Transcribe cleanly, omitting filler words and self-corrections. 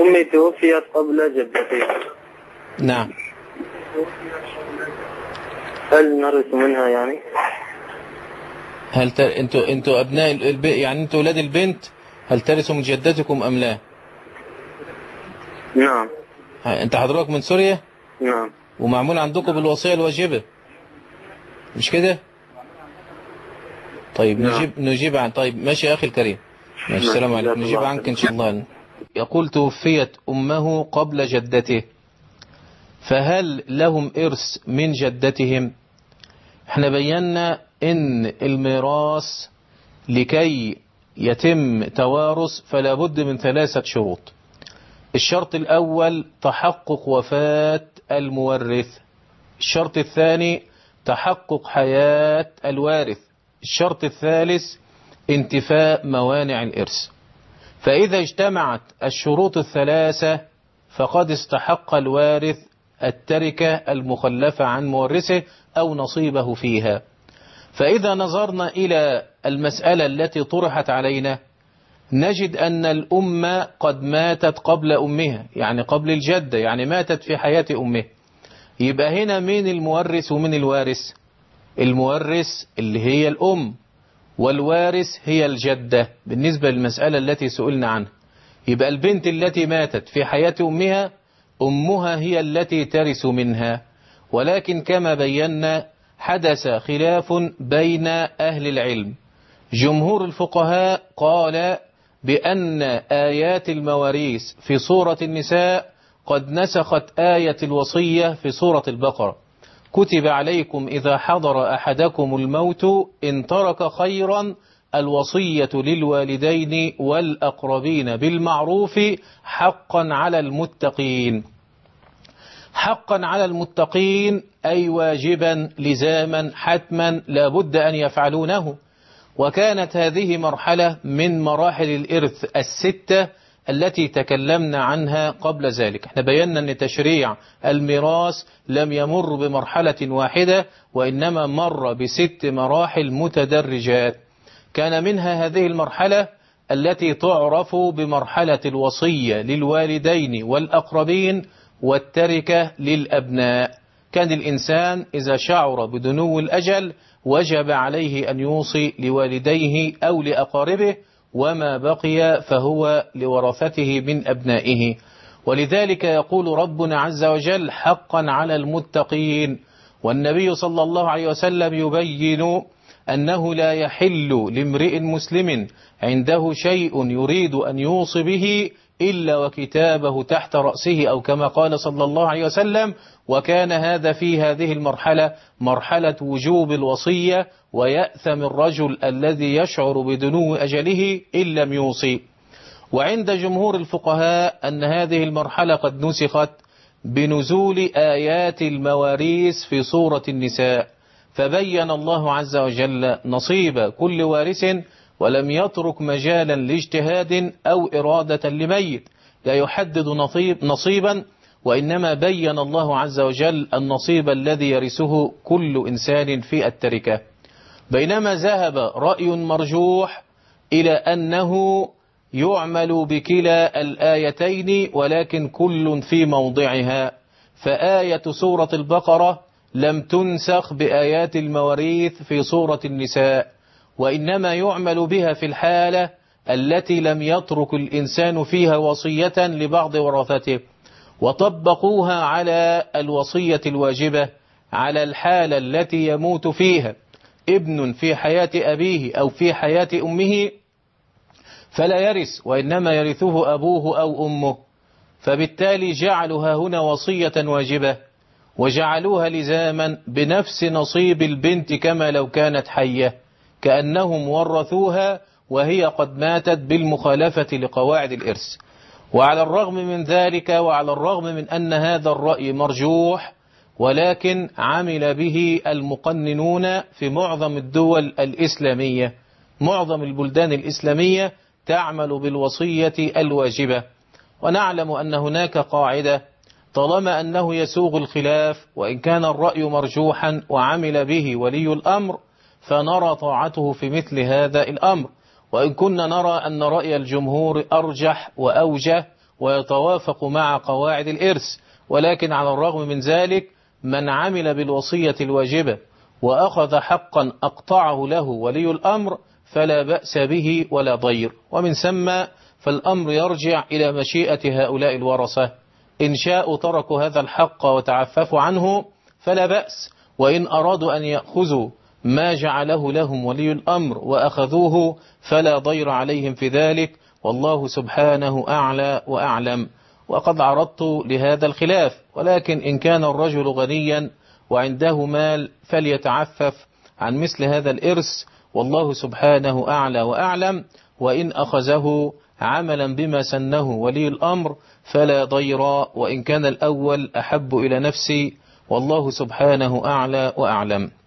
أمي توفيت قبل جدتي. نعم. هل نرث منها يعني؟ هل انتوا أبناء يعني انتوا أولاد البنت، هل ترثوا من جدتكم أم لا؟ نعم. انت حضرتك من سوريا؟ نعم. ومعمول عندكم بالوصية الواجبة مش كده؟ طيب نعم. نجيب عن طيب ماشي يا أخي الكريم. ماشي، السلام عليكم. نجيب عنك إن شاء الله. يقول توفيت أمه قبل جدته، فهل لهم إرث من جدتهم؟ احنا بينا إن الميراث لكي يتم توارث فلا بد من 3 شروط. الشرط الأول تحقق وفاة المورث. الشرط الثاني تحقق حياة الوارث. الشرط الثالث انتفاء موانع الإرث. فإذا اجتمعت الشروط الثلاثة فقد استحق الوارث التركة المخلفة عن مورثه أو نصيبه فيها. فإذا نظرنا إلى المسألة التي طرحت علينا نجد أن الأم قد ماتت قبل أمها، يعني قبل الجدة، يعني ماتت في حياة أمه. يبقى هنا مين المورث ومين الوارث؟ المورث اللي هي الأم، والوارث هي الجدة بالنسبة للمسألة التي سئلنا عنها. يبقى البنت التي ماتت في حياة أمها هي التي ترث منها. ولكن كما بينا حدث خلاف بين أهل العلم. جمهور الفقهاء قال بأن آيات المواريث في سورة النساء قد نسخت آية الوصية في سورة البقرة. كتب عليكم إذا حضر أحدكم الموت إن ترك خيرا الوصية للوالدين والأقربين بالمعروف حقا على المتقين. حقا على المتقين أي واجبا لزاما حتما لا بد أن يفعلونه. وكانت هذه مرحلة من مراحل الإرث 6 التي تكلمنا عنها قبل ذلك. احنا بينا أن تشريع الميراث لم يمر بمرحلة واحدة، وإنما مر ب6 مراحل متدرجات. كان منها هذه المرحلة التي تعرف بمرحلة الوصية للوالدين والأقربين والتركة للأبناء. كان الإنسان إذا شعر بدنو الأجل وجب عليه أن يوصي لوالديه أو لأقاربه، وما بقي فهو لورثته من أبنائه. ولذلك يقول ربنا عز وجل حقا على المتقين. والنبي صلى الله عليه وسلم يبين أنه لا يحل لامرئ مسلم عنده شيء يريد أن يوصي به إلا وكتابه تحت رأسه، أو كما قال صلى الله عليه وسلم. وكان هذا في هذه المرحلة مرحلة وجوب الوصية، ويأثم الرجل الذي يشعر بدنو أجله إن لم يوصي. وعند جمهور الفقهاء أن هذه المرحلة قد نسخت بنزول آيات المواريث في سورة النساء، فبين الله عز وجل نصيب كل وارث ولم يترك مجالا لاجتهاد أو إرادة لميت، لا يحدد نصيبا، وإنما بين الله عز وجل النصيب الذي يرثه كل إنسان في التركة. بينما ذهب رأي مرجوح إلى أنه يعمل بكلا الآيتين ولكن كل في موضعها. فآية سورة البقرة لم تنسخ بآيات المواريث في سورة النساء، وإنما يعمل بها في الحالة التي لم يترك الإنسان فيها وصية لبعض ورثته، وطبقوها على الوصية الواجبة على الحالة التي يموت فيها ابن في حياة أبيه أو في حياة أمه فلا يرث، وإنما يرثه أبوه أو أمه. فبالتالي جعلوها هنا وصية واجبة، وجعلوها لزاما بنفس نصيب البنت كما لو كانت حية، كأنهم ورثوها وهي قد ماتت بالمخالفة لقواعد الإرث. وعلى الرغم من ذلك، وعلى الرغم من أن هذا الرأي مرجوح، ولكن عمل به المقننون في معظم الدول الإسلامية. معظم البلدان الإسلامية تعمل بالوصية الواجبة. ونعلم أن هناك قاعدة طالما أنه يسوغ الخلاف وإن كان الرأي مرجوحا وعمل به ولي الأمر فنرى طاعته في مثل هذا الأمر، وإن كنا نرى أن رأي الجمهور أرجح وأوجه ويتوافق مع قواعد الإرث. ولكن على الرغم من ذلك من عمل بالوصية الواجبة وأخذ حقا أقطعه له ولي الأمر فلا بأس به ولا ضير. ومن ثم فالأمر يرجع إلى مشيئة هؤلاء الورثة، إن شاءوا تركوا هذا الحق وتعففوا عنه فلا بأس، وإن أرادوا أن يأخذوا ما جعله لهم ولي الأمر وأخذوه فلا ضير عليهم في ذلك، والله سبحانه أعلى وأعلم. وقد عرضت لهذا الخلاف، ولكن إن كان الرجل غنيا وعنده مال فليتعفف عن مثل هذا الإرث، والله سبحانه أعلى وأعلم. وإن أخذه عملا بما سنه ولي الأمر فلا ضير، وإن كان الأول أحب إلى نفسي، والله سبحانه أعلى وأعلم.